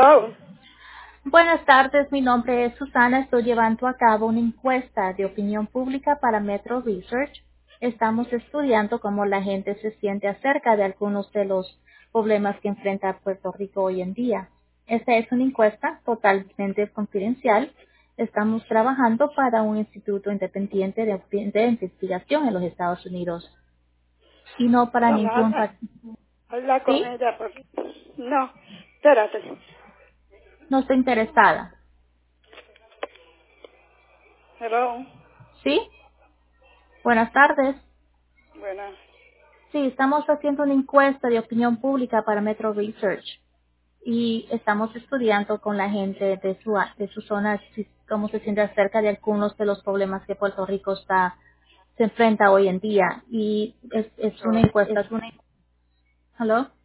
Hello. Buenas tardes, mi nombre es Susana. Estoy llevando a cabo una encuesta de opinión pública para Metro Research. Estamos estudiando cómo la gente se siente acerca de algunos de los problemas que enfrenta Puerto Rico hoy en día. Esta es una encuesta totalmente confidencial. Estamos trabajando para un instituto independiente de investigación en los Estados Unidos y no para Perdón, ningún... habla con ¿Sí? ella. No, espérate. No estoy interesada. Hello. ¿Sí? Buenas tardes. Bueno, Sí, estamos haciendo una encuesta de opinión pública para Metro Research y estamos estudiando con la gente de su zona cómo se siente acerca de algunos de los problemas que Puerto Rico se enfrenta hoy en día. Y es una encuesta. ¿Hello?